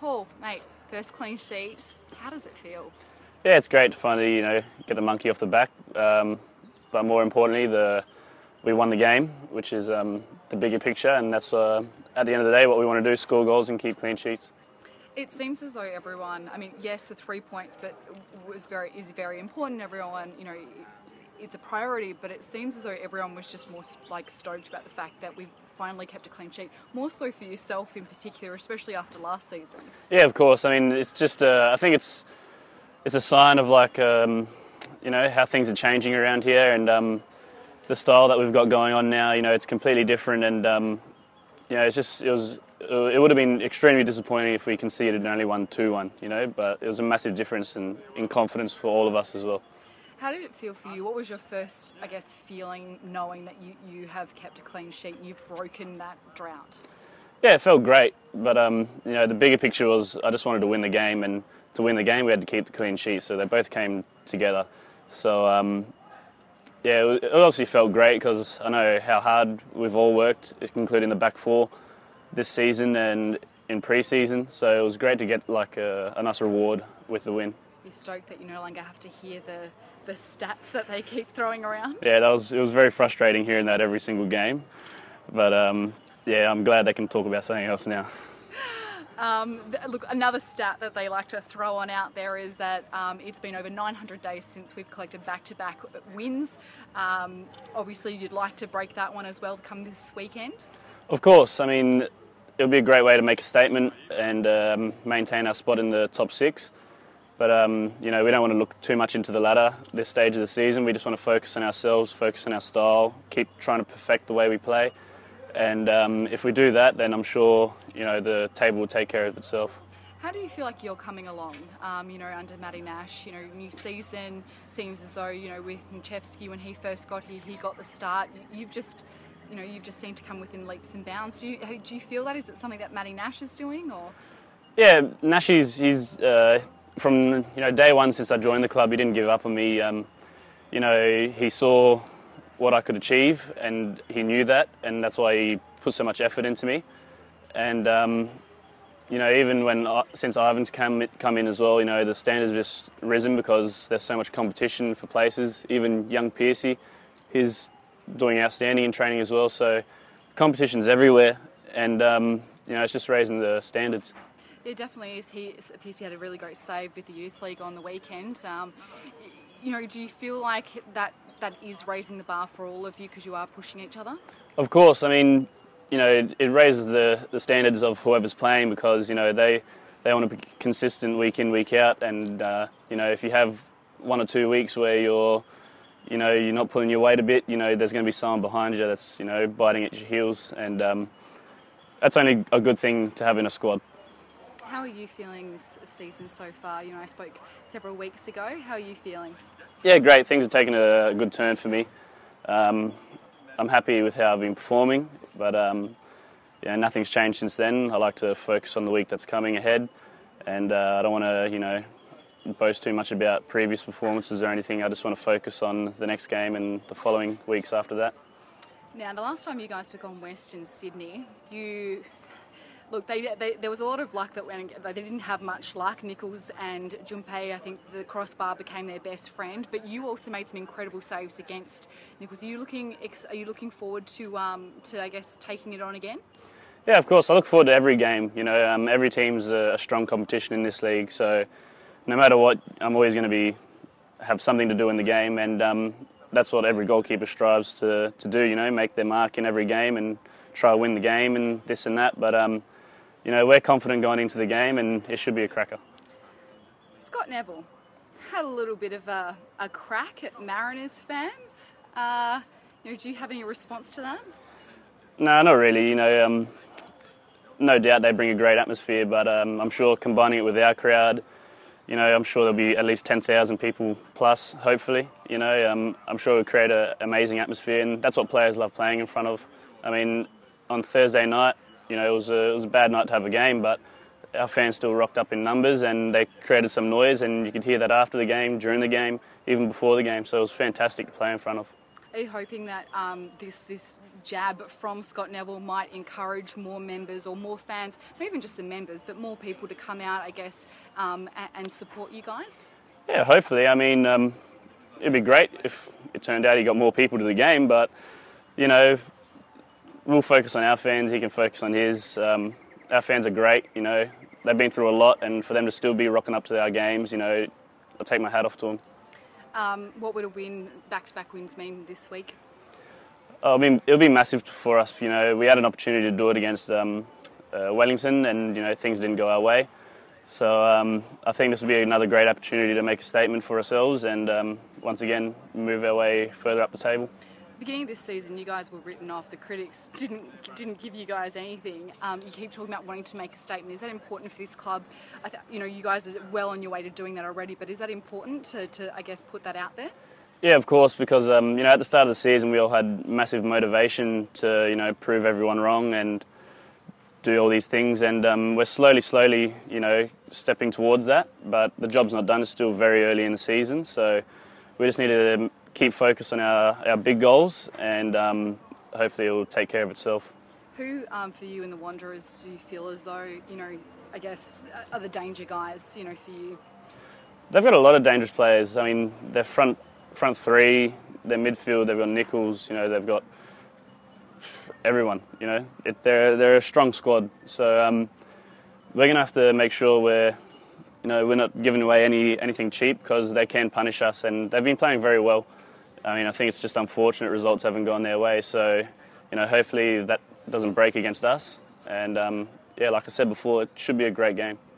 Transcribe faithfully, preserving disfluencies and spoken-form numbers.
Paul, mate, first clean sheet. How does it feel? Yeah, it's great to finally, you know, get the monkey off the back. Um, but more importantly, the we won the game, which is um, the bigger picture, and that's uh, at the end of the day what we want to do: score goals and keep clean sheets. It seems as though everyone, I mean, yes, the three points, but was very is very important. Everyone, you know, it's a priority, but it seems as though everyone was just more like stoked about the fact that we've finally kept a clean sheet. More so for yourself in particular, especially after last season. Yeah, of course. I mean, it's just uh, I think it's it's a sign of like um, you know how things are changing around here, and um, the style that we've got going on now. You know, it's completely different, and um, you know, it's just it was. It would have been extremely disappointing if we conceded and only won two one, you know, but it was a massive difference in, in confidence for all of us as well. How did it feel for you? What was your first, I guess, feeling knowing that you, you have kept a clean sheet and you've broken that drought? Yeah, it felt great, but um, you know, the bigger picture was I just wanted to win the game, and to win the game we had to keep the clean sheet, so they both came together. So um, yeah, it obviously felt great because I know how hard we've all worked, including the back four, this season and in pre-season, so it was great to get like a, a nice reward with the win. You're stoked that you no longer have to hear the, the stats that they keep throwing around? Yeah, that was it was very frustrating hearing that every single game, but um, yeah, I'm glad they can talk about something else now. Um, look, another stat that they like to throw on out there is that um, it's been over nine hundred days since we've collected back-to-back wins. Um, obviously, you'd like to break that one as well come this weekend? Of course. I mean, it would be a great way to make a statement and um, maintain our spot in the top six. But, um, you know, we don't want to look too much into the ladder this stage of the season. We just want to focus on ourselves, focus on our style, keep trying to perfect the way we play. And um, if we do that, then I'm sure, you know, the table will take care of itself. How do you feel like you're coming along, um, you know, under Matty Nash? You know, new season seems as though, you know, with Mchevsky, when he first got here, he got the start. You've just... You know, you've just seemed to come within leaps and bounds. Do you, do you feel that? Is it something that Matty Nash is doing, or? Yeah, Nash, he's, he's uh, from you know day one since I joined the club, he didn't give up on me. Um, you know, he saw what I could achieve, and he knew that, and that's why he put so much effort into me. And um, you know, even when since Ivan's come come in as well, you know, the standards have just risen because there's so much competition for places. Even young Piercy, he's doing outstanding in training as well, so competition's everywhere, and um, you know, it's just raising the standards. It definitely is. He Piercy had a really great save with the youth league on the weekend. Um, you know, do you feel like that that is raising the bar for all of you because you are pushing each other? Of course. I mean, you know, it, it raises the, the standards of whoever's playing because you know they they want to be consistent week in, week out, and uh, you know, if you have one or two weeks where you're you know, you're not pulling your weight a bit, you know, there's going to be someone behind you that's, you know, biting at your heels, and um, that's only a good thing to have in a squad. How are you feeling this season so far? You know, I spoke several weeks ago. How are you feeling? Yeah, great. Things are taking a good turn for me. Um, I'm happy with how I've been performing, but um, yeah, nothing's changed since then. I like to focus on the week that's coming ahead, and uh, I don't want to, you know, boast too much about previous performances or anything. I just want to focus on the next game and the following weeks after that. Now, the last time you guys took on West in Sydney, you... Look, they, they, there was a lot of luck that went... They didn't have much luck. Nichols and Junpei, I think the crossbar became their best friend, but you also made some incredible saves against Nichols. Are you looking, are you looking forward to, um, to, I guess, taking it on again? Yeah, of course. I look forward to every game. You know, um, every team's a, a strong competition in this league, so no matter what, I'm always going to be have something to do in the game, and um, that's what every goalkeeper strives to, to do, you know, make their mark in every game and try to win the game and this and that. But, um, you know, we're confident going into the game, and it should be a cracker. Scott Neville had a little bit of a, a crack at Mariners fans. Uh, you know, do you have any response to that? No, not really. You know, um, no doubt they bring a great atmosphere, but um, I'm sure combining it with our crowd, you know, I'm sure there'll be at least ten thousand people plus, hopefully. You know, um, I'm sure it'll create an amazing atmosphere, and that's what players love playing in front of. I mean, on Thursday night, you know, it was a, it was a bad night to have a game, but our fans still rocked up in numbers, and they created some noise, and you could hear that after the game, during the game, even before the game. So it was fantastic to play in front of. Are you hoping that um, this this jab from Scott Neville might encourage more members or more fans, not even just the members, but more people to come out, I guess, um, and, and support you guys? Yeah, hopefully. I mean, um, it'd be great if it turned out he got more people to the game, but, you know, we'll focus on our fans, he can focus on his. Um, our fans are great, you know, they've been through a lot, and for them to still be rocking up to our games, you know, I'll take my hat off to them. Um, what would a win, back-to-back wins mean this week? I mean, it'll be massive for us. You know, we had an opportunity to do it against um, uh, Wellington, and you know things didn't go our way. So um, I think this will be another great opportunity to make a statement for ourselves, and um, once again move our way further up the table. Beginning of this season, you guys were written off. The critics didn't didn't give you guys anything. Um, you keep talking about wanting to make a statement. Is that important for this club? I th- you know, you guys are well on your way to doing that already. But is that important to, to I guess, put that out there? Yeah, of course, because um, you know at the start of the season we all had massive motivation to you know prove everyone wrong and do all these things, and um, we're slowly, slowly you know stepping towards that. But the job's not done. It's still very early in the season, so we just need to keep focused on our, our big goals, and um, hopefully it will take care of itself. Who, um, for you and the Wanderers, do you feel as though you know? I guess are the danger guys, you know, for you? They've got a lot of dangerous players. I mean, their front. Front three, their midfield, they've got Nichols, you know, they've got everyone, you know. It, they're they're a strong squad, so um, we're going to have to make sure we're, you know, we're not giving away any anything cheap because they can punish us, and they've been playing very well. I mean, I think it's just unfortunate results haven't gone their way, so, you know, hopefully that doesn't break against us. And, um, yeah, like I said before, it should be a great game.